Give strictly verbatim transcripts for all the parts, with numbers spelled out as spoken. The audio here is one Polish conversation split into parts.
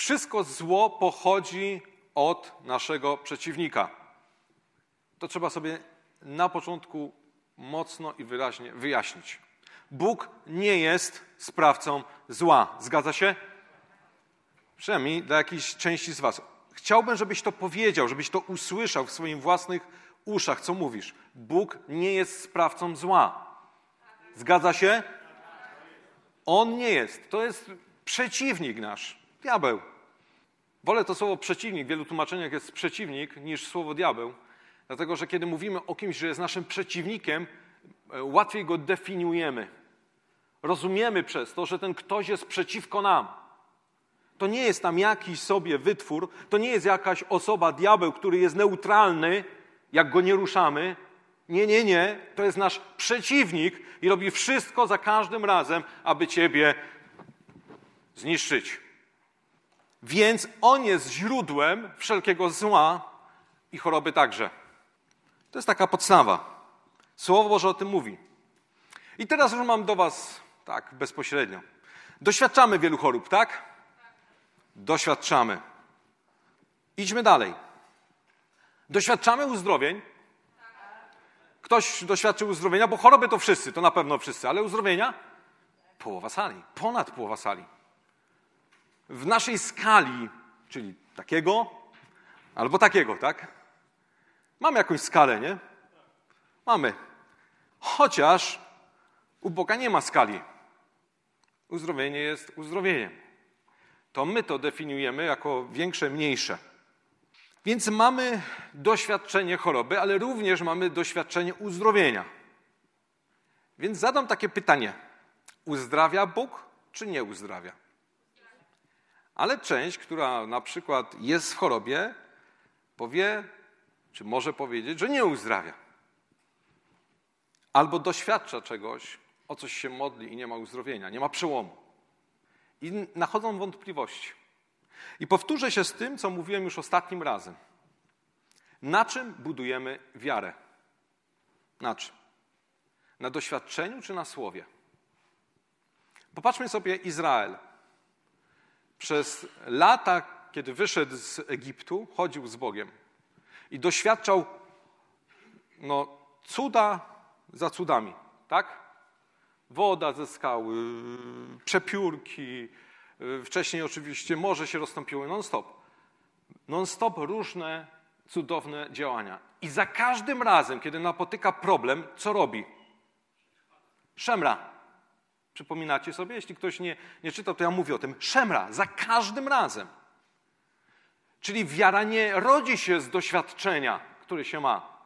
wszystko zło pochodzi od naszego przeciwnika. To trzeba sobie na początku mocno i wyraźnie wyjaśnić. Bóg nie jest sprawcą zła. Zgadza się? Przynajmniej dla jakiejś części z was. Chciałbym, żebyś to powiedział, żebyś to usłyszał w swoich własnych uszach, co mówisz. Bóg nie jest sprawcą zła. Zgadza się? On nie jest. To jest przeciwnik nasz. Diabeł. Wolę to słowo przeciwnik, w wielu tłumaczeniach jest przeciwnik, niż słowo diabeł. Dlatego, że kiedy mówimy o kimś, że jest naszym przeciwnikiem, łatwiej go definiujemy. Rozumiemy przez to, że ten ktoś jest przeciwko nam. To nie jest tam jakiś sobie wytwór, to nie jest jakaś osoba, diabeł, który jest neutralny, jak go nie ruszamy. Nie, nie, nie. To jest nasz przeciwnik i robi wszystko za każdym razem, aby ciebie zniszczyć. Więc on jest źródłem wszelkiego zła i choroby także. To jest taka podstawa. Słowo Boże o tym mówi. I teraz już mam do was, tak, bezpośrednio. Doświadczamy wielu chorób, tak? Doświadczamy. Idźmy dalej. Doświadczamy uzdrowień. Ktoś doświadczył uzdrowienia, bo choroby to wszyscy, to na pewno wszyscy, ale uzdrowienia? Połowa sali, ponad połowa sali. W naszej skali, czyli takiego albo takiego, tak? Mamy jakąś skalę, nie? Mamy. Chociaż u Boga nie ma skali. Uzdrowienie jest uzdrowieniem. To my to definiujemy jako większe, mniejsze. Więc mamy doświadczenie choroby, ale również mamy doświadczenie uzdrowienia. Więc zadam takie pytanie. Uzdrawia Bóg, czy nie uzdrawia? Ale część, która na przykład jest w chorobie, powie, czy może powiedzieć, że nie uzdrawia. Albo doświadcza czegoś, o coś się modli i nie ma uzdrowienia, nie ma przełomu. I nachodzą wątpliwości. I powtórzę się z tym, co mówiłem już ostatnim razem. Na czym budujemy wiarę? Na czym? Na doświadczeniu czy na słowie? Popatrzmy sobie Izrael. Przez lata, kiedy wyszedł z Egiptu, chodził z Bogiem i doświadczał no, cuda za cudami, tak? Woda ze skały, przepiórki, wcześniej oczywiście morze się rozstąpiło non-stop. Non-stop różne cudowne działania. I za każdym razem, kiedy napotyka problem, co robi? Szemra. Przypominacie sobie? Jeśli ktoś nie, nie czytał, to ja mówię o tym. Szemra. Za każdym razem. Czyli wiara nie rodzi się z doświadczenia, które się ma.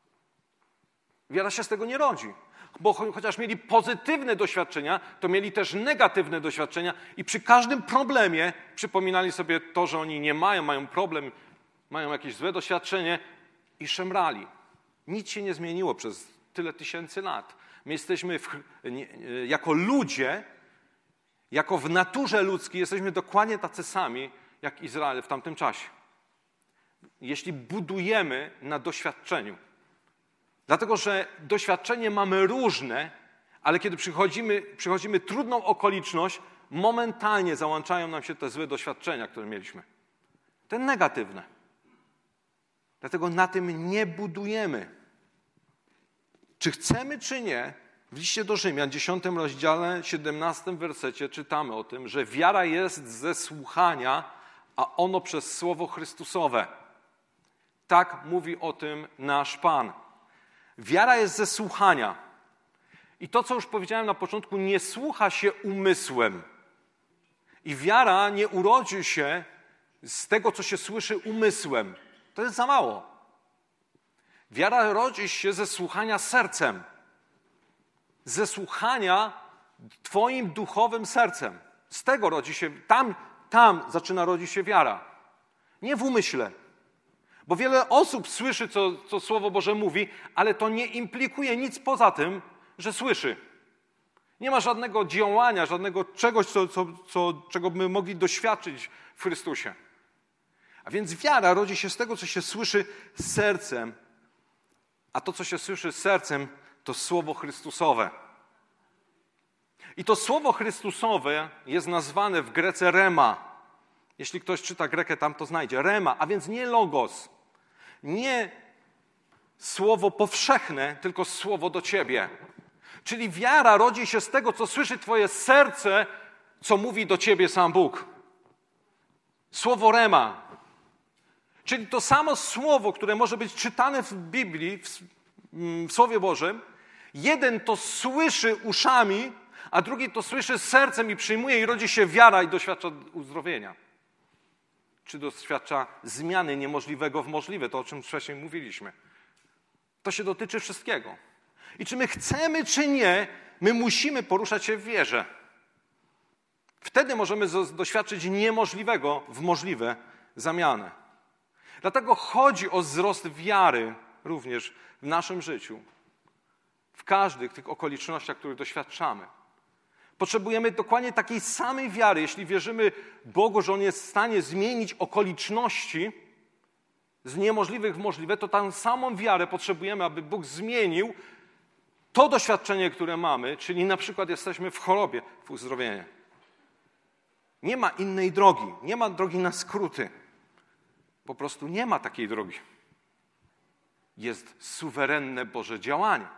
Wiara się z tego nie rodzi. Bo chociaż mieli pozytywne doświadczenia, to mieli też negatywne doświadczenia i przy każdym problemie przypominali sobie to, że oni nie mają, mają problem, mają jakieś złe doświadczenie i szemrali. Nic się nie zmieniło przez tyle tysięcy lat. My jesteśmy w, nie, jako ludzie, jako w naturze ludzkiej jesteśmy dokładnie tacy sami jak Izrael w tamtym czasie. Jeśli budujemy na doświadczeniu. Dlatego, że doświadczenie mamy różne, ale kiedy przychodzimy, przychodzimy trudną okoliczność, momentalnie załączają nam się te złe doświadczenia, które mieliśmy. Te negatywne. Dlatego na tym nie budujemy. Czy chcemy, czy nie, w liście do Rzymian, dziesiątym rozdziale, siedemnastym wersecie czytamy o tym, że wiara jest ze słuchania, a ono przez Słowo Chrystusowe. Tak mówi o tym nasz Pan. Wiara jest ze słuchania. I to, co już powiedziałem na początku, nie słucha się umysłem. I wiara nie urodzi się z tego, co się słyszy umysłem. To jest za mało. Wiara rodzi się ze słuchania sercem. Ze słuchania twoim duchowym sercem. Z tego rodzi się, tam, tam zaczyna rodzić się wiara. Nie w umyśle. Bo wiele osób słyszy, co, co Słowo Boże mówi, ale to nie implikuje nic poza tym, że słyszy. Nie ma żadnego działania, żadnego czegoś, co, co, co, czego by mogli doświadczyć w Chrystusie. A więc wiara rodzi się z tego, co się słyszy sercem. A to, co się słyszy sercem, to Słowo Chrystusowe. I to Słowo Chrystusowe jest nazwane w Grece rema. Jeśli ktoś czyta Grekę, tam to znajdzie. Rema, a więc nie logos. Nie słowo powszechne, tylko słowo do ciebie. Czyli wiara rodzi się z tego, co słyszy twoje serce, co mówi do ciebie sam Bóg. Słowo rema. Czyli to samo słowo, które może być czytane w Biblii, w, w Słowie Bożym. Jeden to słyszy uszami, a drugi to słyszy sercem i przyjmuje i rodzi się wiara i doświadcza uzdrowienia. Czy doświadcza zmiany niemożliwego w możliwe, to o czym wcześniej mówiliśmy. To się dotyczy wszystkiego. I czy my chcemy, czy nie, my musimy poruszać się w wierze. Wtedy możemy doświadczyć niemożliwego w możliwe zamianę. Dlatego chodzi o wzrost wiary również w naszym życiu. W każdych tych okolicznościach, których doświadczamy. Potrzebujemy dokładnie takiej samej wiary. Jeśli wierzymy Bogu, że On jest w stanie zmienić okoliczności z niemożliwych w możliwe, to tą samą wiarę potrzebujemy, aby Bóg zmienił to doświadczenie, które mamy, czyli na przykład jesteśmy w chorobie, w uzdrowienie. Nie ma innej drogi, nie ma drogi na skróty. Po prostu nie ma takiej drogi. Jest suwerenne Boże działanie.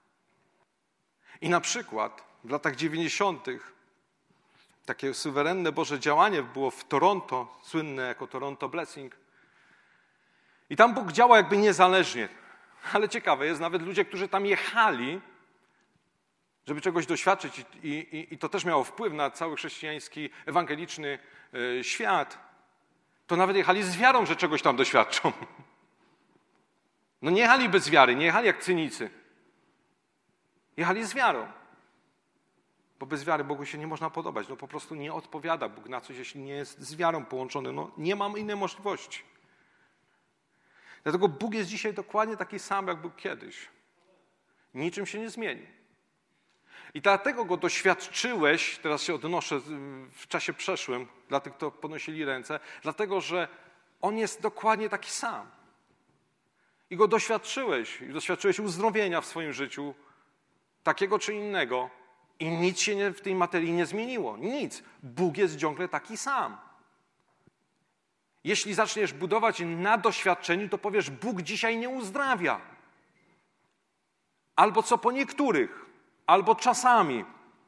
I na przykład w latach dziewięćdziesiątych takie suwerenne Boże działanie było w Toronto, słynne jako Toronto Blessing. I tam Bóg działa jakby niezależnie. Ale ciekawe jest, nawet ludzie, którzy tam jechali, żeby czegoś doświadczyć i, i, i to też miało wpływ na cały chrześcijański, ewangeliczny y, świat, to nawet jechali z wiarą, że czegoś tam doświadczą. No nie jechali bez wiary, nie jechali jak cynicy. Jechali z wiarą. Bo bez wiary Bogu się nie można podobać. No po prostu nie odpowiada Bóg na coś, jeśli nie jest z wiarą połączony. No nie mam innej możliwości. Dlatego Bóg jest dzisiaj dokładnie taki sam, jak był kiedyś. Niczym się nie zmieni. I dlatego Go doświadczyłeś, teraz się odnoszę w czasie przeszłym, dla tych, kto podnosili ręce, dlatego, że On jest dokładnie taki sam. I Go doświadczyłeś. I doświadczyłeś uzdrowienia w swoim życiu, takiego czy innego. I nic się nie, w tej materii nie zmieniło. Nic. Bóg jest ciągle taki sam. Jeśli zaczniesz budować na doświadczeniu, to powiesz, Bóg dzisiaj nie uzdrawia. Albo co po niektórych, albo czasami.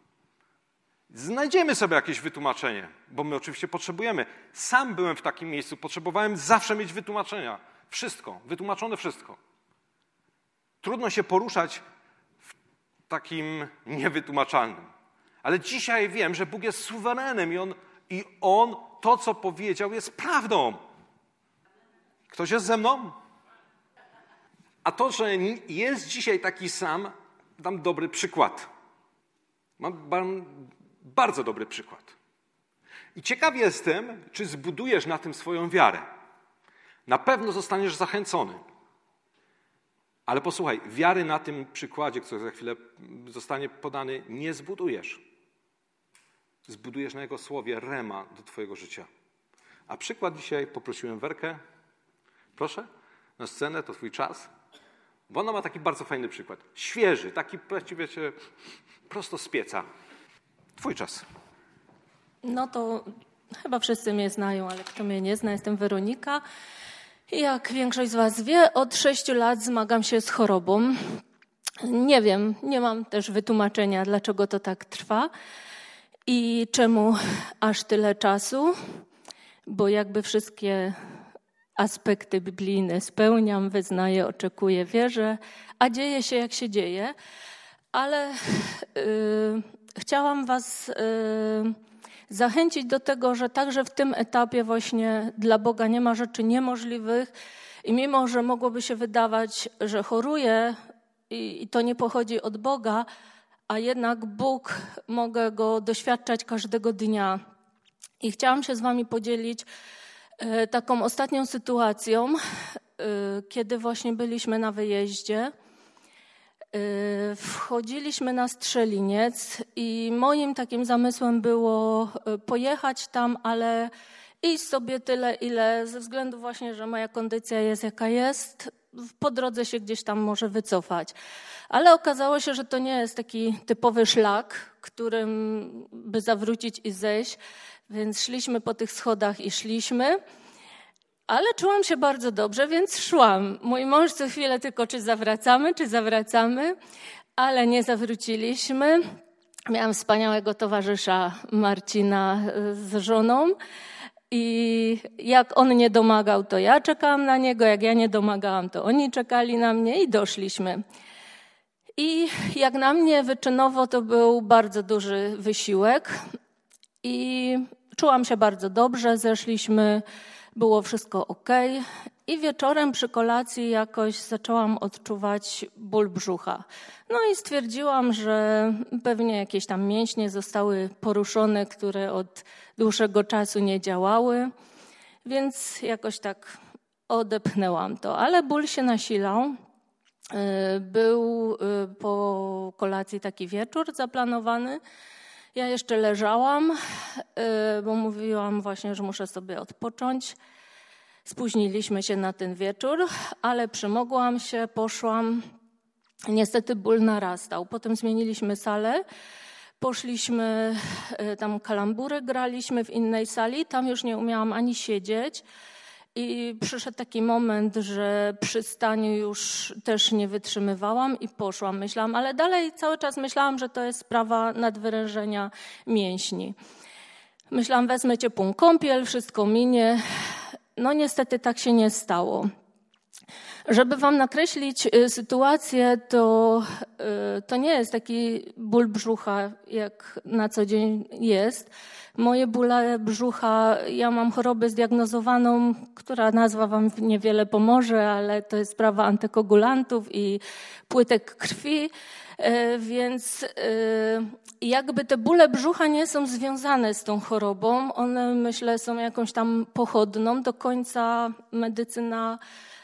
Znajdziemy sobie jakieś wytłumaczenie, bo my oczywiście potrzebujemy. Sam byłem w takim miejscu, potrzebowałem zawsze mieć wytłumaczenia. Wszystko, wytłumaczone wszystko. Trudno się poruszać w takim niewytłumaczalnym. Ale dzisiaj wiem, że Bóg jest suwerenem i On, i on to, co powiedział, jest prawdą. Ktoś jest ze mną? A to, że jest dzisiaj taki sam, dam dobry przykład. Mam bardzo dobry przykład. I ciekaw jestem, czy zbudujesz na tym swoją wiarę. Na pewno zostaniesz zachęcony. Ale posłuchaj, wiary na tym przykładzie, który za chwilę zostanie podany, nie zbudujesz. Zbudujesz na Jego słowie rema do twojego życia. A przykład dzisiaj poprosiłem Werkę. Proszę, na scenę, to twój czas. Bo ona ma taki bardzo fajny przykład. Świeży, taki właściwie się prosto z pieca. Twój czas. No to chyba wszyscy mnie znają, ale kto mnie nie zna, jestem Weronika. Jak większość z was wie, od sześciu lat zmagam się z chorobą. Nie wiem, nie mam też wytłumaczenia, dlaczego to tak trwa i czemu aż tyle czasu, bo jakby wszystkie aspekty biblijne spełniam, wyznaję, oczekuję, wierzę, a dzieje się jak się dzieje. Ale yy, chciałam was yy, zachęcić do tego, że także w tym etapie właśnie dla Boga nie ma rzeczy niemożliwych i mimo, że mogłoby się wydawać, że choruję i, i to nie pochodzi od Boga, a jednak Bóg, mogę Go doświadczać każdego dnia. I chciałam się z wami podzielić yy, taką ostatnią sytuacją, yy, kiedy właśnie byliśmy na wyjeździe. Wchodziliśmy na Strzeliniec i moim takim zamysłem było pojechać tam, ale iść sobie tyle, ile ze względu właśnie, że moja kondycja jest jaka jest, po drodze się gdzieś tam może wycofać. Ale okazało się, że to nie jest taki typowy szlak, którym by zawrócić i zejść, Więc szliśmy po tych schodach i szliśmy, ale czułam się bardzo dobrze, więc szłam. Mój mąż co chwilę tylko, czy zawracamy, czy zawracamy, ale nie zawróciliśmy. Miałam wspaniałego towarzysza Marcina z żoną i jak on nie domagał, to ja czekałam na niego, jak ja nie domagałam, to oni czekali na mnie i doszliśmy. I jak na mnie wyczynowo to był bardzo duży wysiłek i czułam się bardzo dobrze, zeszliśmy, było wszystko okej. I wieczorem przy kolacji jakoś zaczęłam odczuwać ból brzucha. No i stwierdziłam, że pewnie jakieś tam mięśnie zostały poruszone, które od dłuższego czasu nie działały, więc jakoś tak odepchnęłam to. Ale ból się nasilał. Był po kolacji taki wieczór zaplanowany. Ja jeszcze leżałam, bo mówiłam właśnie, że muszę sobie odpocząć. Spóźniliśmy się na ten wieczór, ale przemogłam się, poszłam. Niestety ból narastał. Potem zmieniliśmy salę, poszliśmy, tam kalambury graliśmy w innej sali. Tam już nie umiałam ani siedzieć. I przyszedł taki moment, że przy staniu już też nie wytrzymywałam i poszłam. Myślałam, ale dalej cały czas myślałam, że to jest sprawa nadwyrężenia mięśni. Myślałam, wezmę ciepłą kąpiel, wszystko minie. No niestety tak się nie stało. Żeby wam nakreślić sytuację, to, to nie jest taki ból brzucha, jak na co dzień jest. Moje bóle brzucha, ja mam chorobę zdiagnozowaną, która nazwa wam niewiele pomoże, ale to jest sprawa antykoagulantów i płytek krwi, więc jakby te bóle brzucha nie są związane z tą chorobą. One, myślę, są jakąś tam pochodną. Do końca medycyna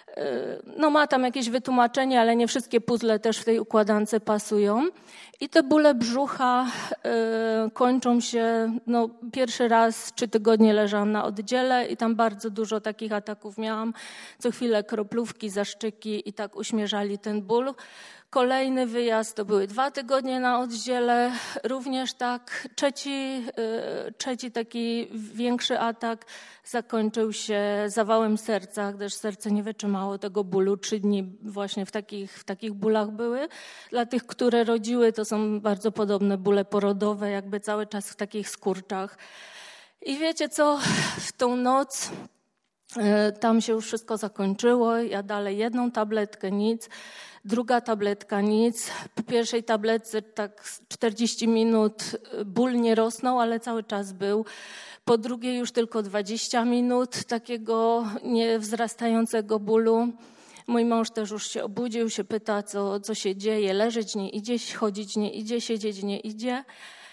no ma tam jakieś wytłumaczenie, ale nie wszystkie puzzle też w tej układance pasują. I te bóle brzucha y, kończą się, no pierwszy raz trzy tygodnie leżałam na oddziale i tam bardzo dużo takich ataków miałam. Co chwilę kroplówki, zaszczyki i tak uśmierzali ten ból. Kolejny wyjazd to były dwa tygodnie na oddziale, również tak. Trzeci, trzeci taki większy atak zakończył się zawałem serca, gdyż serce nie wytrzymało tego bólu. Trzy dni właśnie w takich, w takich bólach były. Dla tych, które rodziły, to są bardzo podobne bóle porodowe, jakby cały czas w takich skurczach. I wiecie co, w tą noc tam się już wszystko zakończyło. Ja dalej jedną tabletkę, nic. Druga tabletka, nic. Po pierwszej tabletce tak czterdzieści minut ból nie rosnął, ale cały czas był. Po drugiej już tylko dwadzieścia minut takiego niewzrastającego bólu. Mój mąż też już się obudził, się pyta, co, co się dzieje. Leżeć nie idzie, chodzić nie idzie, siedzieć nie idzie.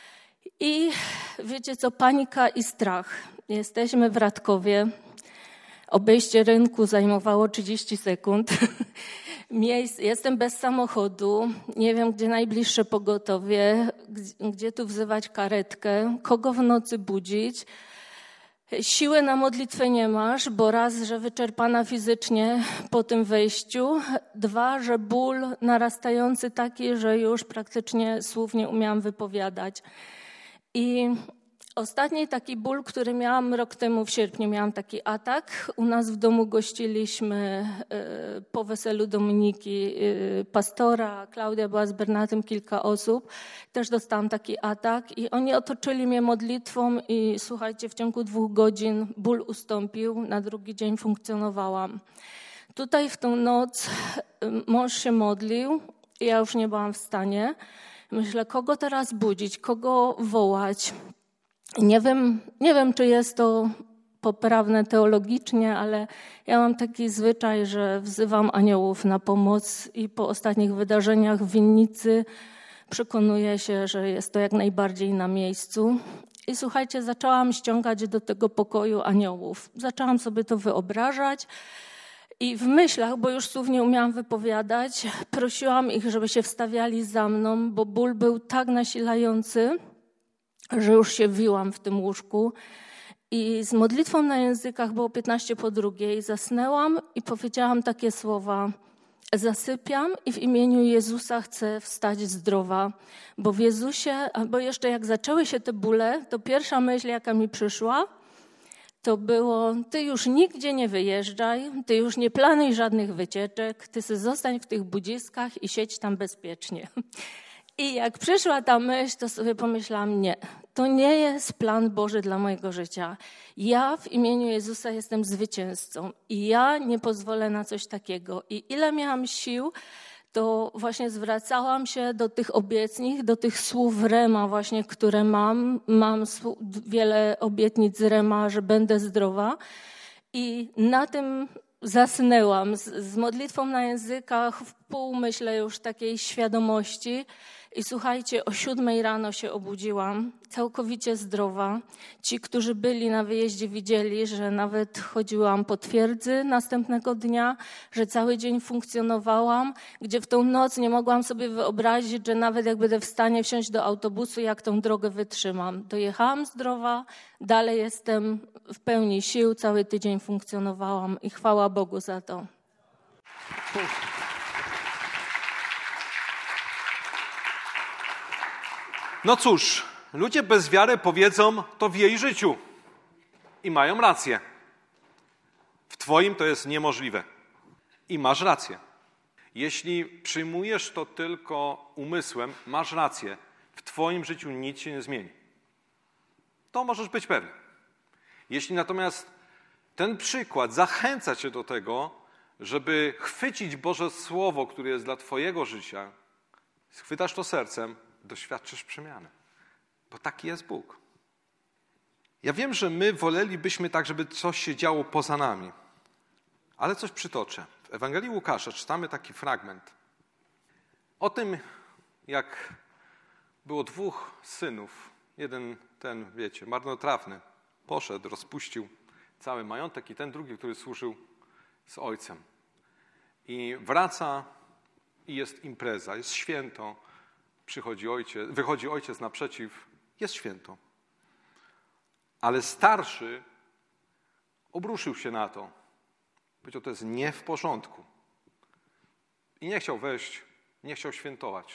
I wiecie co, panika i strach. Jesteśmy w Radkowie. Obejście rynku zajmowało trzydzieści sekund. Miejsc, jestem bez samochodu, nie wiem, gdzie najbliższe pogotowie, gdzie, gdzie tu wzywać karetkę, kogo w nocy budzić. Siły na modlitwę nie masz, bo raz, że wyczerpana fizycznie po tym wejściu, dwa, że ból narastający taki, że już praktycznie słów nie umiałam wypowiadać. I ostatni taki ból, który miałam rok temu w sierpniu, miałam taki atak. U nas w domu gościliśmy po weselu Dominiki pastora, Klaudia była z Bernatym, kilka osób. Też dostałam taki atak i oni otoczyli mnie modlitwą i słuchajcie, w ciągu dwóch godzin ból ustąpił, na drugi dzień funkcjonowałam. Tutaj w tą noc mąż się modlił i ja już nie byłam w stanie. Myślę, kogo teraz budzić, kogo wołać. Nie wiem, nie wiem, czy jest to poprawne teologicznie, ale ja mam taki zwyczaj, że wzywam aniołów na pomoc i po ostatnich wydarzeniach w winnicy przekonuję się, że jest to jak najbardziej na miejscu. I słuchajcie, zaczęłam ściągać do tego pokoju aniołów. Zaczęłam sobie to wyobrażać i w myślach, bo już słów nie umiałam wypowiadać, prosiłam ich, żeby się wstawiali za mną, bo ból był tak nasilający, że już się wiłam w tym łóżku i z modlitwą na językach było piętnaście po drugiej, zasnęłam i powiedziałam takie słowa: zasypiam i w imieniu Jezusa chcę wstać zdrowa, bo w Jezusie, albo jeszcze jak zaczęły się te bóle, to pierwsza myśl, jaka mi przyszła, to było: ty już nigdzie nie wyjeżdżaj, ty już nie planuj żadnych wycieczek, ty sobie zostań w tych budziskach i siedź tam bezpiecznie. I jak przyszła ta myśl, to sobie pomyślałam: nie, to nie jest plan Boży dla mojego życia. Ja w imieniu Jezusa jestem zwycięzcą i ja nie pozwolę na coś takiego. I ile miałam sił, to właśnie zwracałam się do tych obietnic, do tych słów Rema właśnie, które mam. Mam wiele obietnic z Rema, że będę zdrowa. I na tym zasnęłam z, z modlitwą na językach, w pół, myślę, już takiej świadomości. I słuchajcie, o siódmej rano się obudziłam, całkowicie zdrowa. Ci, którzy byli na wyjeździe, widzieli, że nawet chodziłam po twierdzy następnego dnia, że cały dzień funkcjonowałam, gdzie w tą noc nie mogłam sobie wyobrazić, że nawet jak będę w stanie wsiąść do autobusu, jak tą drogę wytrzymam. Dojechałam zdrowa, dalej jestem w pełni sił, cały tydzień funkcjonowałam i chwała Bogu za to. No cóż, ludzie bez wiary powiedzą: to w jej życiu. I mają rację. W twoim to jest niemożliwe. I masz rację. Jeśli przyjmujesz to tylko umysłem, masz rację. W twoim życiu nic się nie zmieni. To możesz być pewny. Jeśli natomiast ten przykład zachęca cię do tego, żeby chwycić Boże Słowo, które jest dla twojego życia, schwytasz to sercem, doświadczysz przemiany. Bo taki jest Bóg. Ja wiem, że my wolelibyśmy tak, żeby coś się działo poza nami. Ale coś przytoczę. W Ewangelii Łukasza czytamy taki fragment o tym, jak było dwóch synów. Jeden, ten, wiecie, marnotrawny, poszedł, rozpuścił cały majątek, i ten drugi, który służył z ojcem. I wraca i jest impreza, jest święto. Przychodzi ojciec, wychodzi ojciec naprzeciw, jest święto. Ale starszy obruszył się na to. Powiedział: to jest nie w porządku. I nie chciał wejść, nie chciał świętować.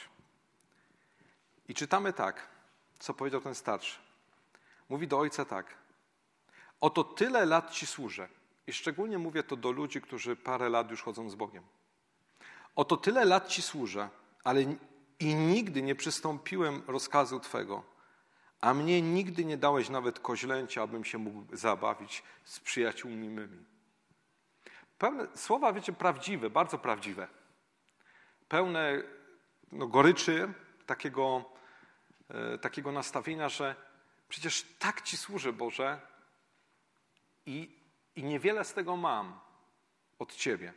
I czytamy tak, co powiedział ten starszy. Mówi do ojca tak: oto tyle lat ci służę. I szczególnie mówię to do ludzi, którzy parę lat już chodzą z Bogiem. Oto tyle lat ci służę, ale i nigdy nie przystąpiłem rozkazu Twego, a mnie nigdy nie dałeś nawet koźlęcia, abym się mógł zabawić z przyjaciółmi mymi. Pełne słowa, wiecie, prawdziwe, bardzo prawdziwe. Pełne no, goryczy, takiego, e, takiego nastawienia, że przecież tak Ci służę, Boże, i, i niewiele z tego mam od Ciebie.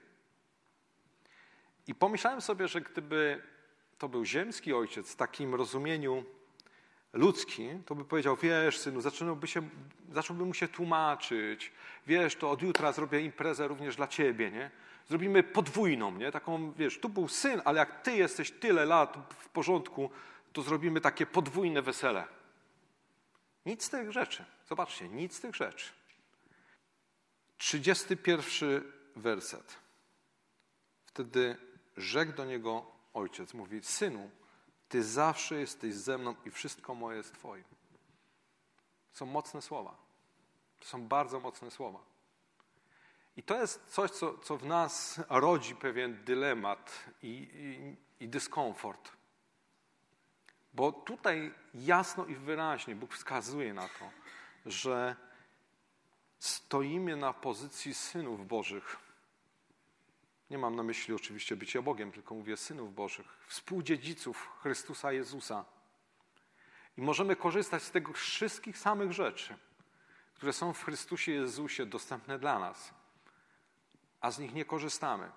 I pomyślałem sobie, że gdyby to był ziemski ojciec w takim rozumieniu ludzkim, to by powiedział: wiesz, synu, zaczynałby się, zacząłby mu się tłumaczyć, wiesz, to od jutra zrobię imprezę również dla ciebie, nie? Zrobimy podwójną, nie? Taką, wiesz, tu był syn, ale jak ty jesteś tyle lat w porządku, to zrobimy takie podwójne wesele. Nic z tych rzeczy. Zobaczcie, nic z tych rzeczy. Trzydziesty pierwszy werset. Wtedy rzekł do niego ojciec, mówi: synu, ty zawsze jesteś ze mną i wszystko moje jest twoim. Są mocne słowa. To są bardzo mocne słowa. I to jest coś, co, co w nas rodzi pewien dylemat i, i, i dyskomfort. Bo tutaj jasno i wyraźnie Bóg wskazuje na to, że stoimy na pozycji synów Bożych. Nie mam na myśli oczywiście bycia Bogiem, tylko mówię synów Bożych, współdziedziców Chrystusa Jezusa. I możemy korzystać z tych wszystkich samych rzeczy, które są w Chrystusie Jezusie dostępne dla nas, a z nich nie korzystamy.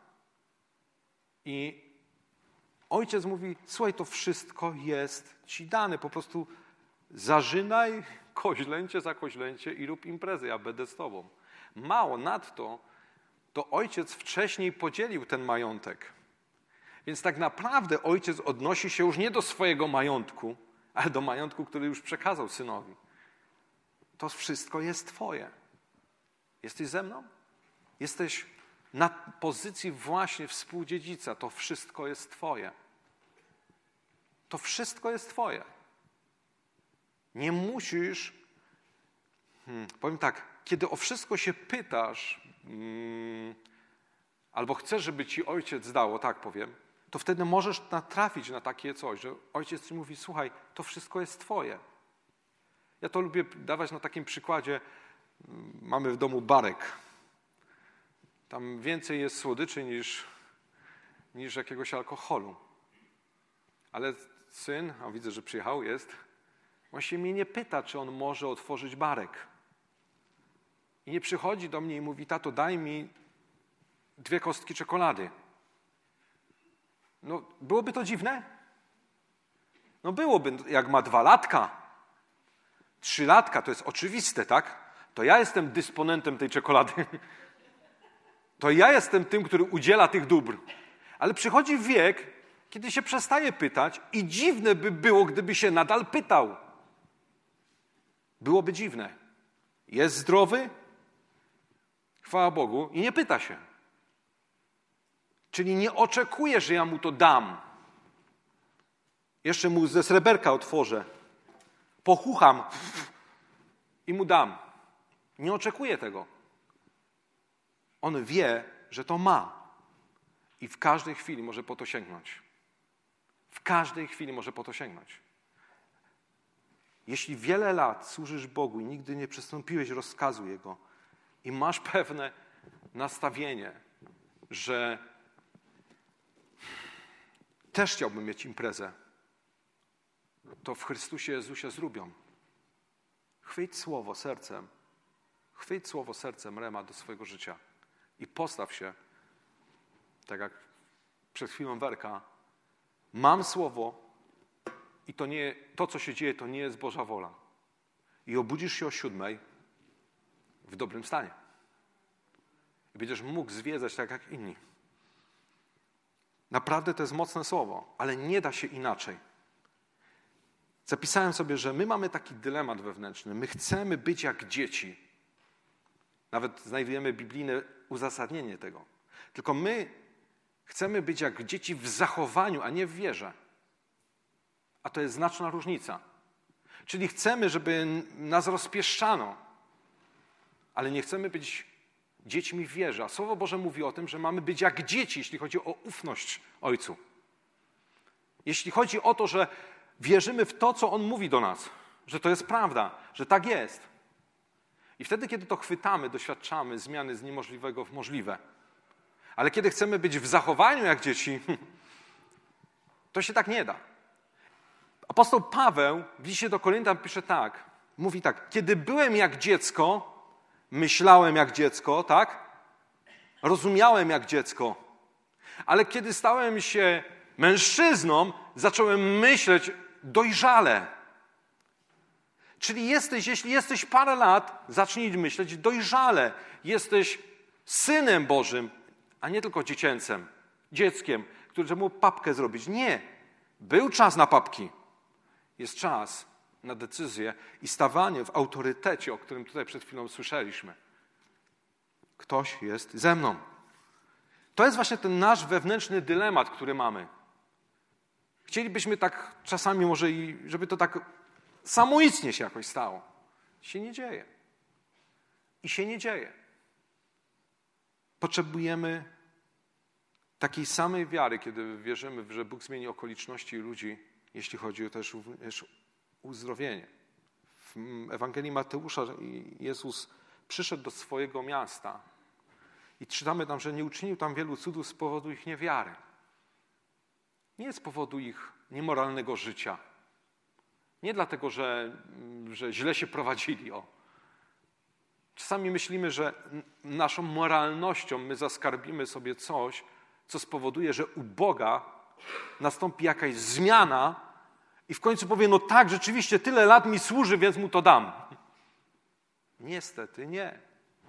I ojciec mówi: słuchaj, to wszystko jest ci dane, po prostu zażynaj koźlęcie za koźlęcie i rób imprezę, ja będę z tobą. Mało, nadto to ojciec wcześniej podzielił ten majątek. Więc tak naprawdę ojciec odnosi się już nie do swojego majątku, ale do majątku, który już przekazał synowi. To wszystko jest twoje. Jesteś ze mną? Jesteś na pozycji właśnie współdziedzica. To wszystko jest twoje. To wszystko jest twoje. Nie musisz, hmm, powiem tak, kiedy o wszystko się pytasz, hmm, albo chcesz, żeby ci ojciec dało, tak powiem, to wtedy możesz natrafić na takie coś, że ojciec ci mówi, słuchaj, to wszystko jest twoje. Ja to lubię dawać na takim przykładzie, mamy w domu barek. Tam więcej jest słodyczy niż, niż jakiegoś alkoholu. Ale syn, a widzę, że przyjechał, jest, on się mnie nie pyta, czy on może otworzyć barek. I nie przychodzi do mnie i mówi, tato, daj mi dwie kostki czekolady. No, byłoby to dziwne? No byłoby, jak ma dwa latka, trzy latka, to jest oczywiste, tak? To ja jestem dysponentem tej czekolady. To ja jestem tym, który udziela tych dóbr. Ale przychodzi wiek, kiedy się przestaje pytać i dziwne by było, gdyby się nadal pytał. Byłoby dziwne. Jest zdrowy? Chwała Bogu. I nie pyta się. Czyli nie oczekuje, że ja mu to dam. Jeszcze mu ze sreberka otworzę. Pochucham i mu dam. Nie oczekuje tego. On wie, że to ma. I w każdej chwili może po to sięgnąć. W każdej chwili może po to sięgnąć. Jeśli wiele lat służysz Bogu i nigdy nie przystąpiłeś rozkazu Jego i masz pewne nastawienie, że też chciałbym mieć imprezę, to w Chrystusie Jezusie zrubią. Chwyć słowo sercem. Chwyć słowo sercem Rema do swojego życia i postaw się, tak jak przed chwilą Werka, mam słowo i to, nie, to, co się dzieje, to nie jest Boża wola. I obudzisz się o siódmej w dobrym stanie. I będziesz mógł zwiedzać tak jak inni. Naprawdę to jest mocne słowo, ale nie da się inaczej. Zapisałem sobie, że my mamy taki dylemat wewnętrzny. My chcemy być jak dzieci. Nawet znajdujemy biblijne uzasadnienie tego. Tylko my chcemy być jak dzieci w zachowaniu, a nie w wierze. A to jest znaczna różnica. Czyli chcemy, żeby nas rozpieszczano, ale nie chcemy być dziećmi w wierze. A Słowo Boże mówi o tym, że mamy być jak dzieci, jeśli chodzi o ufność Ojcu. Jeśli chodzi o to, że wierzymy w to, co On mówi do nas, że to jest prawda, że tak jest. I wtedy, kiedy to chwytamy, doświadczamy zmiany z niemożliwego w możliwe. Ale kiedy chcemy być w zachowaniu jak dzieci, to się tak nie da. Apostoł Paweł w liście do Koryntian pisze tak, mówi tak, kiedy byłem jak dziecko, myślałem jak dziecko, tak? Rozumiałem jak dziecko. Ale kiedy stałem się mężczyzną, zacząłem myśleć dojrzale. Czyli jesteś, jeśli jesteś parę lat, zacznij myśleć dojrzale. Jesteś synem Bożym, a nie tylko dziecięcem, dzieckiem, któremu papkę zrobić. Nie. Był czas na papki. Jest czas na decyzję i stawanie w autorytecie, o którym tutaj przed chwilą słyszeliśmy. Ktoś jest ze mną. To jest właśnie ten nasz wewnętrzny dylemat, który mamy. Chcielibyśmy tak czasami może, i żeby to tak samoistnie się jakoś stało. Się nie dzieje. I się nie dzieje. Potrzebujemy takiej samej wiary, kiedy wierzymy, że Bóg zmieni okoliczności ludzi, jeśli chodzi o też uzdrowienie. W Ewangelii Mateusza Jezus przyszedł do swojego miasta i czytamy tam, że nie uczynił tam wielu cudów z powodu ich niewiary. Nie z powodu ich niemoralnego życia. Nie dlatego, że, że źle się prowadzili. O. Czasami myślimy, że naszą moralnością my zaskarbimy sobie coś, co spowoduje, że u Boga nastąpi jakaś zmiana i w końcu powie, no tak, rzeczywiście tyle lat mi służy, więc mu to dam. Niestety nie.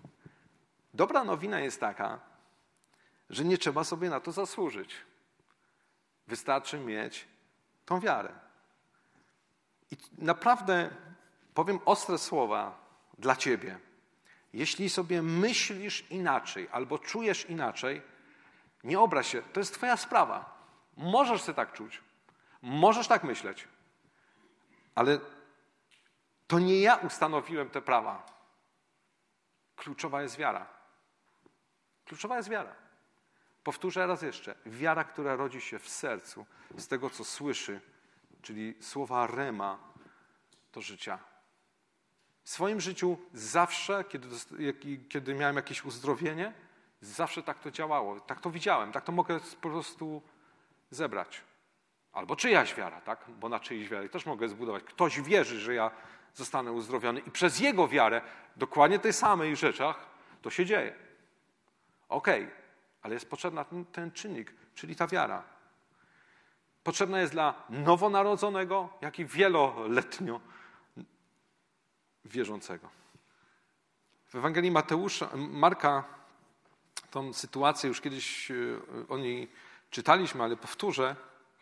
Dobra nowina jest taka, że nie trzeba sobie na to zasłużyć. Wystarczy mieć tą wiarę. I naprawdę powiem ostre słowa dla ciebie. Jeśli sobie myślisz inaczej albo czujesz inaczej, nie obraź się, to jest twoja sprawa. Możesz się tak czuć, możesz tak myśleć, ale to nie ja ustanowiłem te prawa. Kluczowa jest wiara. Kluczowa jest wiara. Powtórzę raz jeszcze. Wiara, która rodzi się w sercu, z tego, co słyszy, czyli słowa rema do życia. W swoim życiu zawsze, kiedy, kiedy miałem jakieś uzdrowienie, zawsze tak to działało. Tak to widziałem. Tak to mogę po prostu zebrać. Albo czyjaś wiara, tak? Bo na czyjś wiarę też mogę zbudować. Ktoś wierzy, że ja zostanę uzdrowiony i przez jego wiarę, dokładnie tej samej rzeczach, to się dzieje. Okej, okay. Ale jest potrzebny ten, ten czynnik, czyli ta wiara. Potrzebna jest dla nowonarodzonego, jak i wieloletnio wierzącego. W Ewangelii Mateusza, Marka tą sytuację już kiedyś o niej czytaliśmy, ale powtórzę.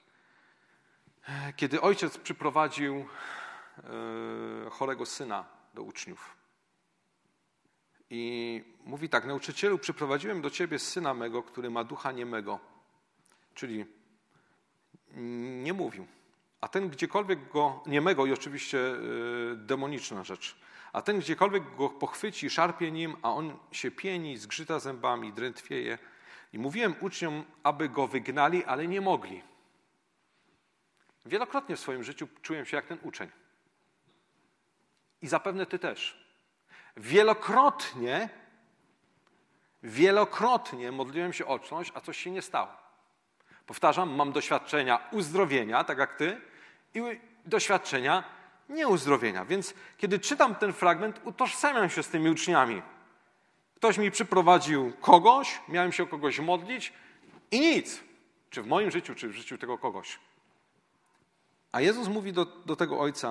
Kiedy ojciec przyprowadził chorego syna do uczniów i mówi tak: nauczycielu, przyprowadziłem do ciebie syna mego, który ma ducha niemego, czyli nie mówił. A ten gdziekolwiek go, niemego i oczywiście demoniczna rzecz, a ten gdziekolwiek go pochwyci, szarpie nim, a on się pieni, zgrzyta zębami, drętwieje. I mówiłem uczniom, aby go wygnali, ale nie mogli. Wielokrotnie w swoim życiu czułem się jak ten uczeń. I zapewne ty też. Wielokrotnie, wielokrotnie modliłem się o coś, a coś się nie stało. Powtarzam, mam doświadczenia uzdrowienia, tak jak ty, i doświadczenia nieuzdrowienia. Więc kiedy czytam ten fragment, utożsamiam się z tymi uczniami. Ktoś mi przyprowadził kogoś, miałem się o kogoś modlić i nic. Czy w moim życiu, czy w życiu tego kogoś. A Jezus mówi do, do tego ojca: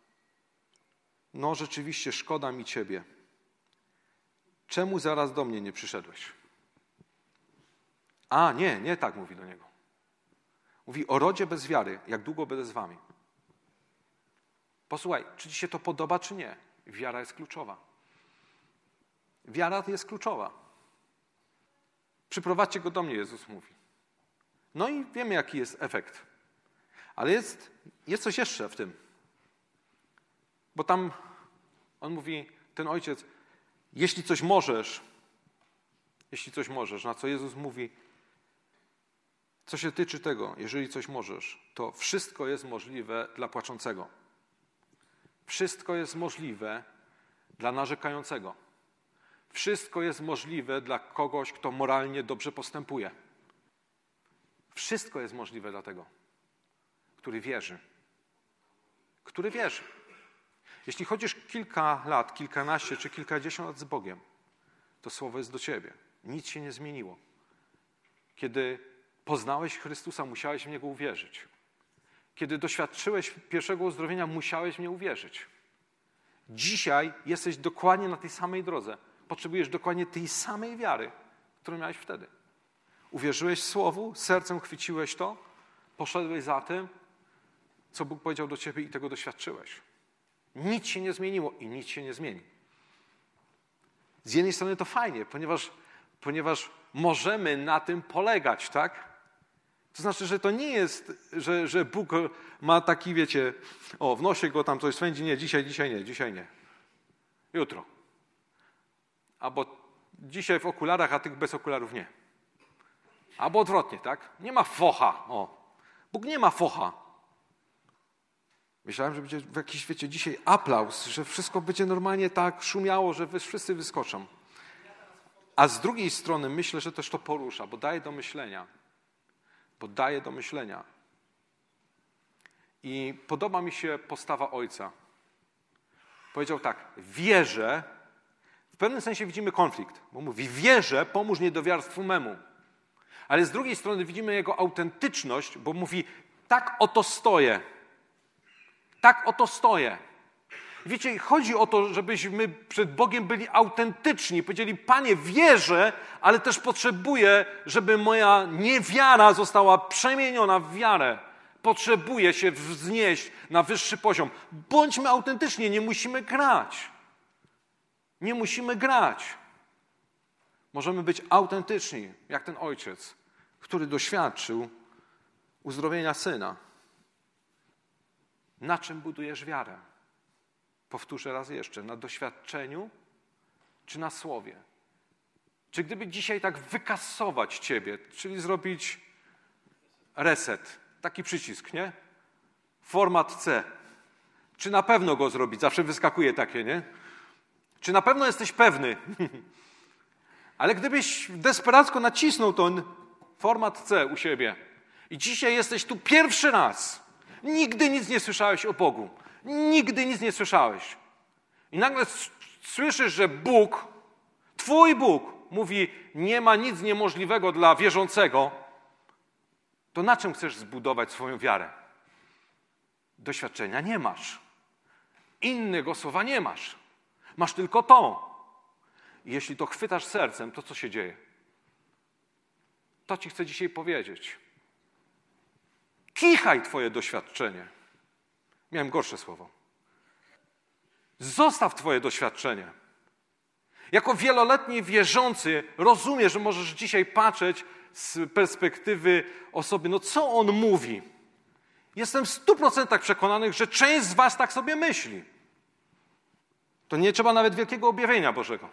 no rzeczywiście szkoda mi ciebie. Czemu zaraz do mnie nie przyszedłeś? A nie, nie tak mówi do niego. Mówi o rodzie bez wiary, jak długo będę z wami. Posłuchaj, czy ci się to podoba, czy nie? Wiara jest kluczowa. Wiara jest kluczowa. Przyprowadźcie go do mnie, Jezus mówi. No i wiemy, jaki jest efekt. Ale jest, jest coś jeszcze w tym. Bo tam on mówi, ten ojciec, jeśli coś możesz, jeśli coś możesz, na co Jezus mówi, co się tyczy tego, jeżeli coś możesz, to wszystko jest możliwe dla płaczącego. Wszystko jest możliwe dla narzekającego. Wszystko jest możliwe dla kogoś, kto moralnie dobrze postępuje. Wszystko jest możliwe dla tego, który wierzy. Który wierzy. Jeśli chodzisz kilka lat, kilkanaście czy kilkadziesiąt lat z Bogiem, to słowo jest do ciebie. Nic się nie zmieniło. Kiedy poznałeś Chrystusa, musiałeś w Niego uwierzyć. Kiedy doświadczyłeś pierwszego uzdrowienia, musiałeś w nie uwierzyć. Dzisiaj jesteś dokładnie na tej samej drodze. Potrzebujesz dokładnie tej samej wiary, którą miałeś wtedy. Uwierzyłeś Słowu, sercem chwyciłeś to, poszedłeś za tym, co Bóg powiedział do ciebie i tego doświadczyłeś. Nic się nie zmieniło i nic się nie zmieni. Z jednej strony to fajnie, ponieważ, ponieważ możemy na tym polegać, tak? To znaczy, że to nie jest, że, że Bóg ma taki, wiecie, o, w nosie go tam coś swędzi, nie, dzisiaj, dzisiaj nie, dzisiaj nie. Jutro. Albo dzisiaj w okularach, a tych bez okularów nie. Albo odwrotnie, tak? Nie ma focha. O. Bóg nie ma focha. Myślałem, że będzie w jakiś, wiecie, dzisiaj aplauz, że wszystko będzie normalnie tak szumiało, że wszyscy wyskoczą. A z drugiej strony myślę, że też to porusza, bo daje do myślenia. Bo daje do myślenia. I podoba mi się postawa ojca. Powiedział tak, wierzę, w pewnym sensie widzimy konflikt, bo mówi, wierzę, pomóż niedowiarstwu memu. Ale z drugiej strony widzimy jego autentyczność, bo mówi, tak oto stoję. Tak oto stoję. Wiecie, chodzi o to, żebyśmy przed Bogiem byli autentyczni. Powiedzieli, Panie, wierzę, ale też potrzebuję, żeby moja niewiara została przemieniona w wiarę. Potrzebuję się wznieść na wyższy poziom. Bądźmy autentyczni, nie musimy grać. Nie musimy grać. Możemy być autentyczni, jak ten ojciec, który doświadczył uzdrowienia syna. Na czym budujesz wiarę? Powtórzę raz jeszcze. Na doświadczeniu czy na słowie? Czy gdyby dzisiaj tak wykasować ciebie, czyli zrobić reset, taki przycisk, nie? Format C. Czy na pewno go zrobić? Zawsze wyskakuje takie, nie? Czy na pewno jesteś pewny? Ale gdybyś desperacko nacisnął ten format C u siebie i dzisiaj jesteś tu pierwszy raz, nigdy nic nie słyszałeś o Bogu, nigdy nic nie słyszałeś i nagle słyszysz, że Bóg, twój Bóg mówi, nie ma nic niemożliwego dla wierzącego, to na czym chcesz zbudować swoją wiarę? Doświadczenia nie masz. Innego słowa nie masz. Masz tylko to. I jeśli to chwytasz sercem, to co się dzieje? To ci chcę dzisiaj powiedzieć. Kichaj twoje doświadczenie. Miałem gorsze słowo. Zostaw twoje doświadczenie. Jako wieloletni wierzący rozumiesz, że możesz dzisiaj patrzeć z perspektywy osoby, no co on mówi? Jestem w stu procentach przekonany, że część z was tak sobie myśli. To nie trzeba nawet wielkiego objawienia Bożego.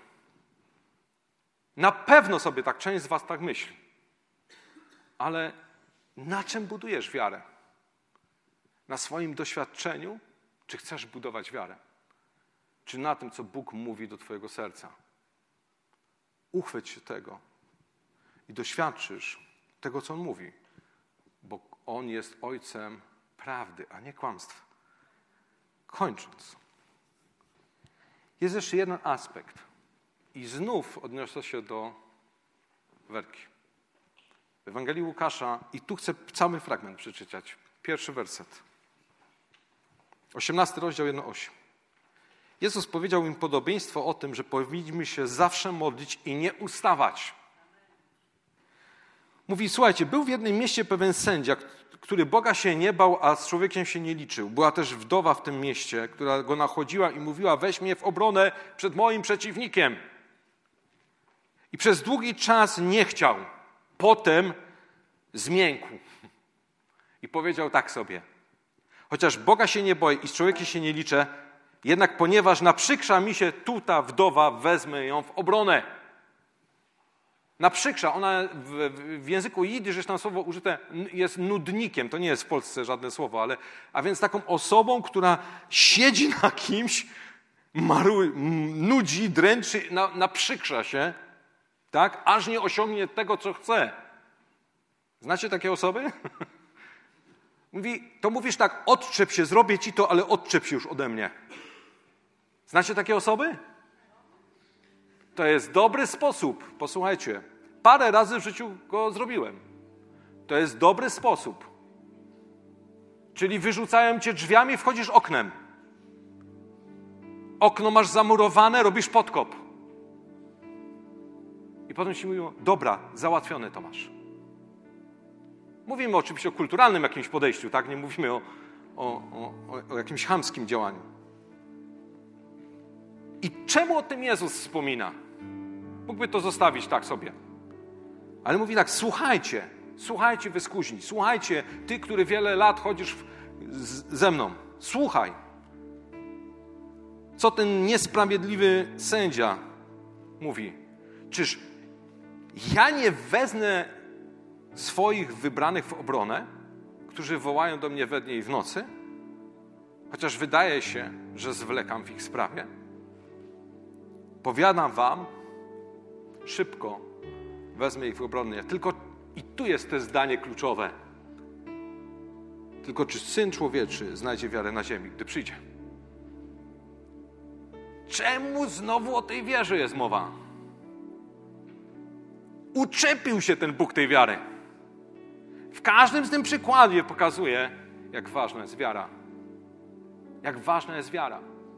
Na pewno sobie tak część z was tak myśli. Ale na czym budujesz wiarę? Na swoim doświadczeniu? Czy chcesz budować wiarę? Czy na tym, co Bóg mówi do twojego serca? Uchwyć się tego i doświadczysz tego, co On mówi, bo On jest Ojcem prawdy, a nie kłamstwa. Kończąc, jest jeszcze jeden aspekt i znów odniosę się do Werki. W Ewangelii Łukasza, i tu chcę cały fragment przeczytać, pierwszy werset. osiemnasty rozdział, jeden osiem. Jezus powiedział im podobieństwo o tym, że powinniśmy się zawsze modlić i nie ustawać. Mówi, słuchajcie, był w jednym mieście pewien sędzia, który Boga się nie bał, a z człowiekiem się nie liczył. Była też wdowa w tym mieście, która go nachodziła i mówiła, weź mnie w obronę przed moim przeciwnikiem. I przez długi czas nie chciał. Potem zmiękł. I powiedział tak sobie, chociaż Boga się nie boję i z człowiekiem się nie liczę, jednak ponieważ naprzykrza mi się tu ta wdowa, wezmę ją w obronę. Naprzykrza, ona w, w języku jidysz jest tam słowo użyte, jest nudnikiem, to nie jest w Polsce żadne słowo, ale, a więc taką osobą, która siedzi na kimś, maru, nudzi, dręczy, na, naprzykrza się, tak, aż nie osiągnie tego, co chce. Znacie takie osoby? Mówi, to mówisz tak, odczep się, zrobię ci to, ale odczep się już ode mnie. Znacie takie osoby? To jest dobry sposób, posłuchajcie, parę razy w życiu go zrobiłem. To jest dobry sposób. Czyli wyrzucają cię drzwiami, wchodzisz oknem. Okno masz zamurowane, robisz podkop. I potem ci mówią, dobra, załatwione to masz. Mówimy oczywiście o kulturalnym jakimś podejściu, tak? Nie mówimy o, o, o, o jakimś chamskim działaniu. I czemu o tym Jezus wspomina? Mógłby to zostawić tak sobie. Ale mówi tak, słuchajcie, słuchajcie wy skuźni, słuchajcie, ty, który wiele lat chodzisz w, z, ze mną, słuchaj. Co ten niesprawiedliwy sędzia mówi? Czyż ja nie wezmę swoich wybranych w obronę, którzy wołają do mnie we dnie i w nocy? Chociaż wydaje się, że zwlekam w ich sprawie. Powiadam wam, szybko wezmę ich w obronę. Tylko, i tu jest to zdanie kluczowe, tylko czy Syn Człowieczy znajdzie wiarę na ziemi, gdy przyjdzie? Czemu znowu o tej wierze jest mowa? Uczepił się ten Bóg tej wiary. W każdym z tym przykładzie pokazuje, jak ważna jest wiara. Jak ważna jest wiara.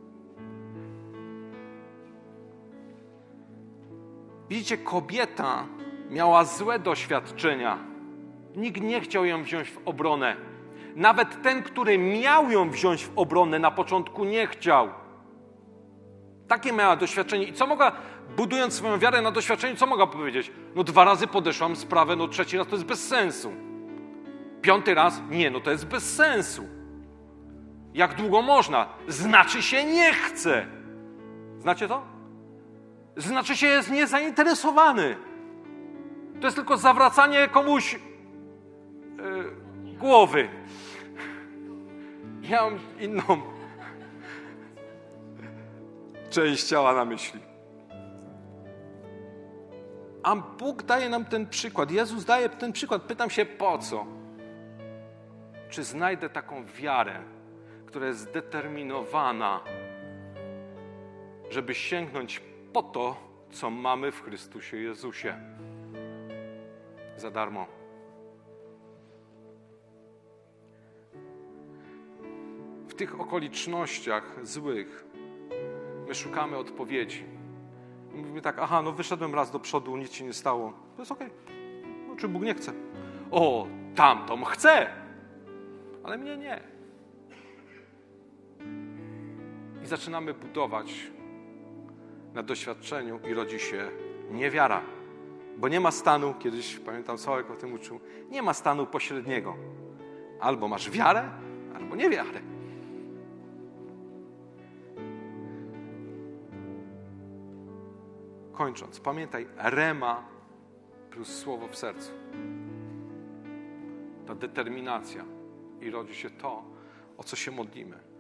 Widzicie, kobieta miała złe doświadczenia. Nikt nie chciał ją wziąć w obronę. Nawet ten, który miał ją wziąć w obronę, na początku nie chciał. takie miała doświadczenie. I co mogła, budując swoją wiarę na doświadczeniu, co mogła powiedzieć? No dwa razy podeszłam sprawę, no trzeci raz to jest bez sensu. Piąty raz? Nie, no to jest bez sensu. Jak długo można? Znaczy się nie chce. Znacie to? Znaczy się jest niezainteresowany. To jest tylko zawracanie komuś yy, głowy. Ja mam inną część ciała na myśli. A Bóg daje nam ten przykład. Jezus daje ten przykład. Pytam się, po co? Czy znajdę taką wiarę, która jest zdeterminowana, żeby sięgnąć po to, co mamy w Chrystusie Jezusie. Za darmo. W tych okolicznościach złych my szukamy odpowiedzi. I mówimy tak, aha, no wyszedłem raz do przodu, nic się nie stało. To jest okej. Okay. No, czy Bóg nie chce? O, tamtą chce, ale mnie nie. I zaczynamy budować na doświadczeniu i rodzi się niewiara. Bo nie ma stanu, kiedyś pamiętam, Sławek o tym uczył, nie ma stanu pośredniego. Albo masz wiarę, albo niewiarę. Kończąc, pamiętaj, rema plus słowo w sercu. Ta determinacja i rodzi się to, o co się modlimy.